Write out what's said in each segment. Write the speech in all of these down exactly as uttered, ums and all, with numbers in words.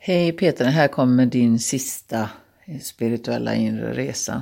Hej Peter, här kommer din sista spirituella inre resa.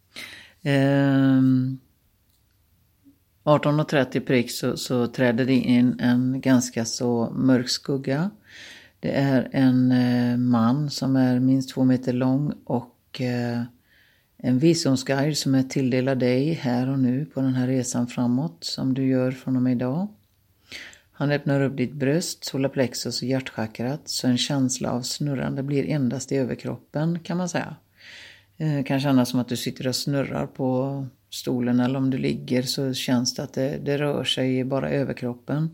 Ehm, arton och trettio prick så, så träder det in en ganska så mörk skugga. Det är en eh, man som är minst två meter lång och eh, en visdomsguide som är tilldelad dig här och nu på den här resan framåt som du gör från och med idag. Han öppnar upp ditt bröst, solarplexus och hjärtchakrat så en känsla av snurrande blir endast i överkroppen kan man säga. Det kan kännas som att du sitter och snurrar på stolen eller om du ligger så känns det att det, det rör sig bara överkroppen.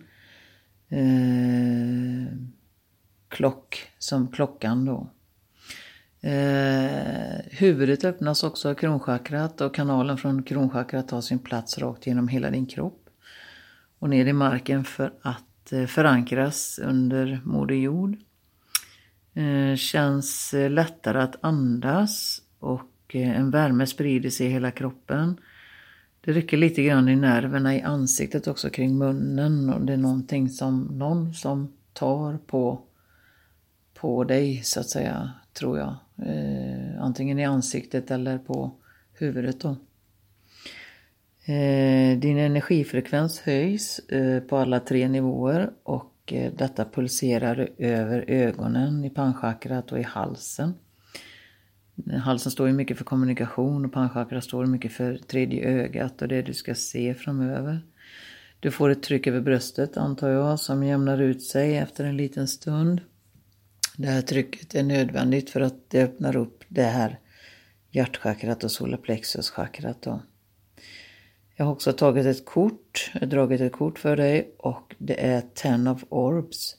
Eh, klock som klockan då. Eh, huvudet öppnas också av kronchakrat och kanalen från kronchakrat tar sin plats rakt genom hela din kropp. Och ner i marken för att eh, förankras under moder jord. Eh, känns eh, lättare att andas och eh, en värme sprider sig i hela kroppen. Det rycker lite grann i nerverna i ansiktet också kring munnen och det är någonting som någon som tar på, på dig så att säga tror jag. Eh, antingen i ansiktet eller på huvudet då. Din energifrekvens höjs på alla tre nivåer och detta pulserar över ögonen, i panchakrat och i halsen. Halsen står ju mycket för kommunikation och panchakrat står mycket för tredje ögat och det du ska se framöver. Du får ett tryck över bröstet antar jag som jämnar ut sig efter en liten stund. Det här trycket är nödvändigt för att det öppnar upp det här hjärtchakrat och solarplexuschakrat då. Jag har också tagit ett kort, dragit ett kort för dig och det är Ten of Orbs.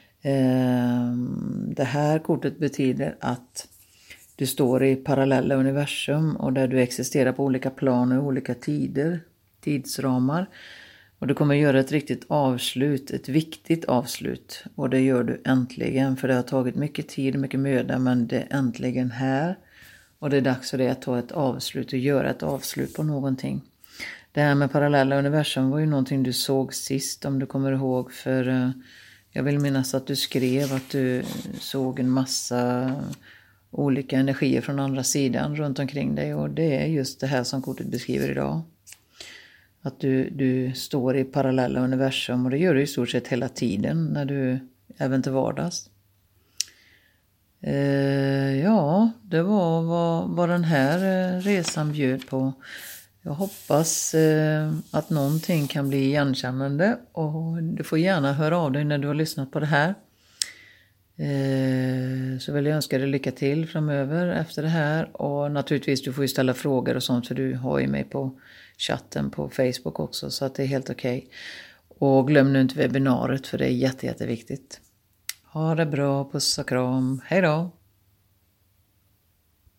Det här kortet betyder att du står i parallella universum och där du existerar på olika plan och olika tider, tidsramar. Och du kommer göra ett riktigt avslut, ett viktigt avslut. Och det gör du äntligen för det har tagit mycket tid och mycket möda men det är äntligen här. Och det är dags för dig att ta ett avslut och göra ett avslut på någonting. Det här med parallella universum var ju någonting du såg sist om du kommer ihåg för uh, jag vill minnas att du skrev att du såg en massa olika energier från andra sidan runt omkring dig och det är just det här som kortet beskriver idag. Att du, du står i parallella universum och det gör du i stort sett hela tiden när du även till vardags. Uh, ja, det var vad, vad den här uh, resan bjöd på. Jag hoppas eh, att någonting kan bli igenkännande och du får gärna höra av dig när du har lyssnat på det här. Eh, så vill jag önska dig lycka till framöver efter det här och naturligtvis du får ju ställa frågor och sånt för du har ju mig på chatten på Facebook också så att det är helt okej. Okay. Och glöm nu inte webbinariet för det är jätte, jätteviktigt. Ha det bra, puss och kram, hej då!